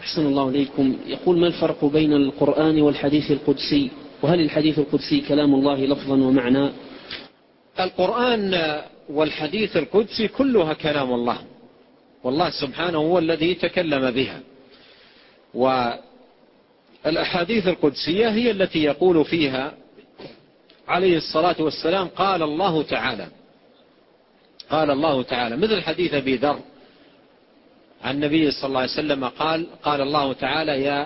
أحسن الله إليكم. يقول: ما الفرق بين القرآن والحديث القدسي؟ وهل الحديث القدسي كلام الله لفظا ومعنى؟ القرآن والحديث القدسي كلها كلام الله، والله سبحانه هو الذي تكلم بها. والأحاديث القدسية هي التي يقول فيها عليه الصلاة والسلام قال الله تعالى، قال الله تعالى، مثل حديث أبي ذر عن النبي صلى الله عليه وسلم قال الله تعالى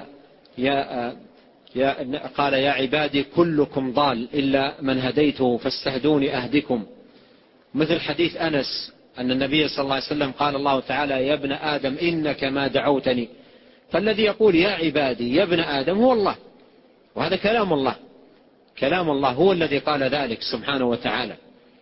قال يا عبادي كلكم ضال إلا من هديته فاستهدوني أهدكم. مثل حديث أنس أن النبي صلى الله عليه وسلم قال الله تعالى يا ابن آدم إنك ما دعوتني. فالذي يقول يا عبادي يا ابن آدم هو الله، وهذا كلام الله، كلام الله هو الذي قال ذلك سبحانه وتعالى.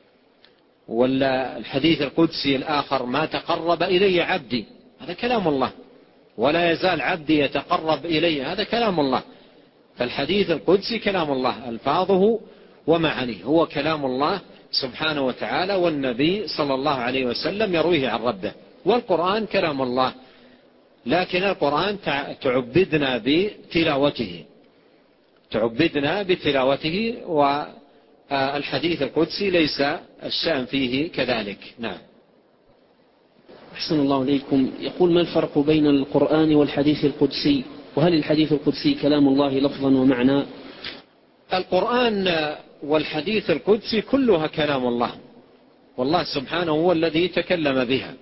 والحديث القدسي الآخر ما تقرب إلي عبدي، هذا كلام الله، ولا يزال عبدي يتقرب إلي، هذا كلام الله. فالحديث القدسي كلام الله ألفاظه ومعانيه، هو كلام الله سبحانه وتعالى، والنبي صلى الله عليه وسلم يرويه عن ربه. والقرآن كلام الله، لكن القرآن تعبدنا بتلاوته، تعبدنا بتلاوته، والحديث القدسي ليس الشأن فيه كذلك. نعم. أحسن الله إليكم. يقول: ما الفرق بين القرآن والحديث القدسي؟ وهل الحديث القدسي كلام الله لفظا ومعنى؟ القرآن والحديث القدسي كلها كلام الله، والله سبحانه هو الذي تكلم بها.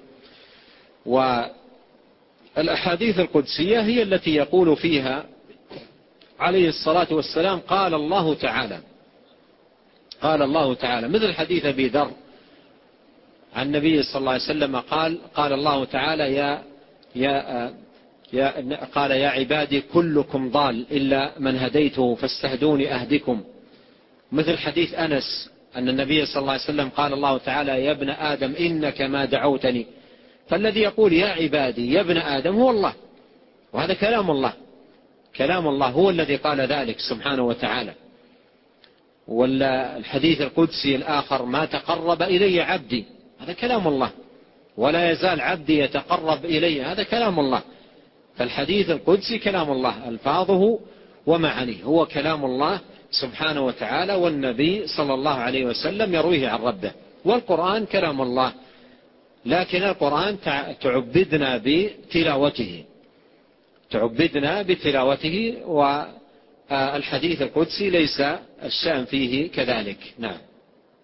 والأحاديث القدسية هي التي يقول فيها عليه الصلاة والسلام قال الله تعالى، قال الله تعالى، مثل حديث أبي ذر عن النبي صلى الله عليه وسلم قال الله تعالى قال يا عبادي كلكم ضال إلا من هديته فاستهدوني أهدكم. مثل حديث أنس أن النبي صلى الله عليه وسلم قال الله تعالى يا ابن آدم إنك ما دعوتني. فالذي يقول يا عبادي يا ابن آدم هو الله، وهذا كلام الله، كلام الله هو الذي قال ذلك سبحانه وتعالى. والحديث القدسي الآخر ما تقرب إلي عبدي، هذا كلام الله، ولا يزال عبدي يتقرب إلي، هذا كلام الله. فالحديث القدسي كلام الله ألفاظه ومعانيه، هو كلام الله سبحانه وتعالى، والنبي صلى الله عليه وسلم يرويه عن ربه. والقرآن كلام الله، لكن القرآن تعبدنا بتلاوته، تعبدنا بتلاوته، والحديث القدسي ليس الشأن فيه كذلك. نعم.